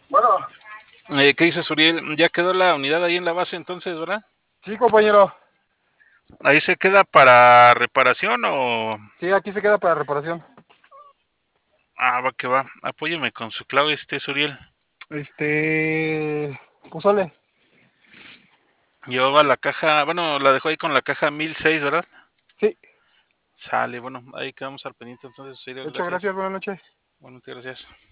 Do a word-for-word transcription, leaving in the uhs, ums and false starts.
Bueno, Eh, ¿qué dices, Uriel? Ya quedó la unidad ahí en la base entonces, ¿verdad? sí, compañero. ¿Ahí se queda para reparación o...? Sí, aquí se queda para reparación. Ah, va que va. Apóyeme con su clave, este, Uriel. Este, pozole. Llevaba la caja, bueno, la dejó ahí con la caja mil seis, ¿verdad? Sí, Sale, bueno, ahí quedamos al pendiente entonces, Uriel, hecho, gracias, gracias. buenas noches. Bueno, muchas gracias.